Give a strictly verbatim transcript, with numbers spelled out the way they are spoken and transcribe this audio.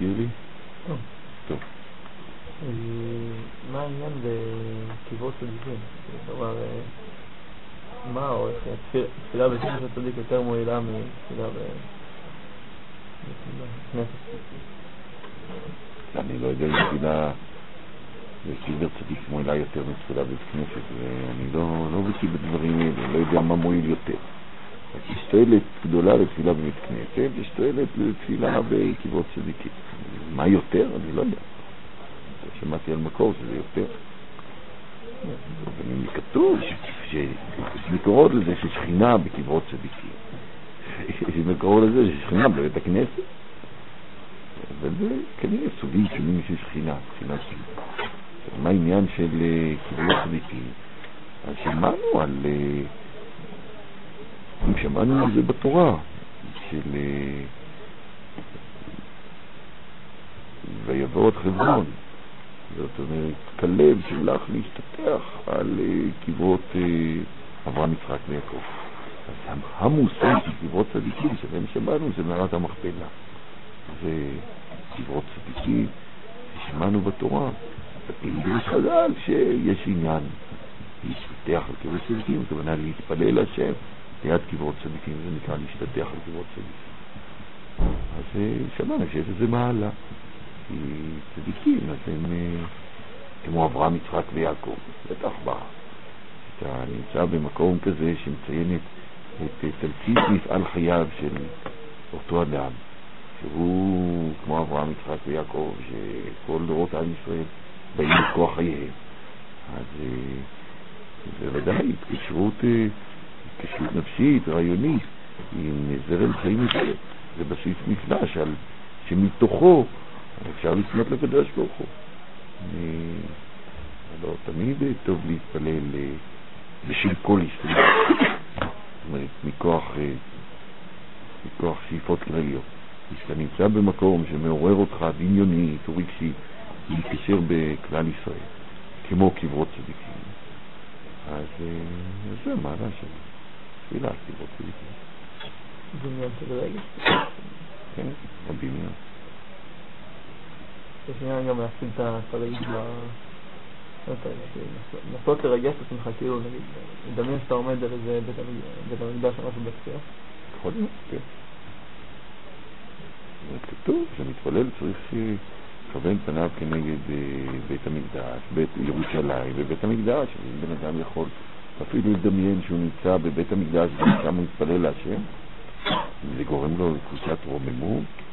תזכיר לי? טוב. טוב. מה העניין בקברות צדיקים? כלומר, מה או איך תפילה בשם של צדיק יותר מועילה מתפילה בכנסת? אני לא יודע אם תפילה בקבר צדיק מועילה יותר מתפילה בכנסת, ואני לא בקיא בדברים האלה, לא יודע מה מועיל יותר. יש תועלת גדולה לתפילה בבית כנסת, יש תועלת לתפילה בקברות צדיקים. מה יותר? אני לא יודע. שמעתי על מקור שזה יותר. אבל כתוב שיש מקורות לזה ששכינה בקברות צדיקים. יש מקורות לזה ששכינה בבית הכנסת. אבל זה כנראה סוגים שונים של שכינה, שכינה שכינה. מה העניין של קברות צדיקים? אז שמענו על... אם שמענו על זה בתורה, של... ויבוא את חברון. זאת אומרת, כלב שלך להשתתח על קברות אברהם, יצחק ויעקב. אז המושג של קברות צדיקים שבהם שמענו זה מערת המכפלה. זה קברות צדיקים ששמענו בתורה. בפעילות חז"ל שיש עניין להשתתח על קברות צדיקים, הכוונה להתפלל להשם ליד קברות צדיקים, זה נקרא להשתתח על קברות צדיקים. אז שמענו שיש איזה מעלה. כי צדיקים, אז הם כמו אברהם, יצחק ויעקב, בטח בה. אתה נמצא במקום כזה שמציין את, את תמצית מפעל חייו של אותו אדם, שהוא כמו אברהם, יצחק ויעקב, שכל דורות עם ישראל באים לכוח חייהם. אז זה ודאי התקשרות, התקשרות נפשית, רעיונית, עם זרם חיים יותר. זה בסיס מפגש על שמתוכו אפשר לפנות לקדוש ברוך הוא. לא, תמיד טוב להתפלל בשביל כל ישראל. זאת אומרת, מכוח, מכוח שאיפות כלליות. כשאתה נמצא במקום שמעורר אותך דמיונית או רגשית, להתקשר בכלל ישראל, כמו קברות צדיקים. אז זה המעלה של תפילה על קברות צדיקים. דמיון של רגש? כן, הדמיון. יש עניין גם להפסיד את הרגש לנסות לרגש את עצמך, כאילו נגיד לדמיין שאתה עומד על איזה בית המקדש או משהו בקצה. יכול להיות, כן. כתוב שמתפלל צריך לכוון פניו כנגד בית המקדש, בית ירושלים ובית המקדש. אם בן אדם יכול אפילו לדמיין שהוא נמצא בבית המקדש ושם הוא מתפלל להשם, זה גורם לו לקבוצת רוממות.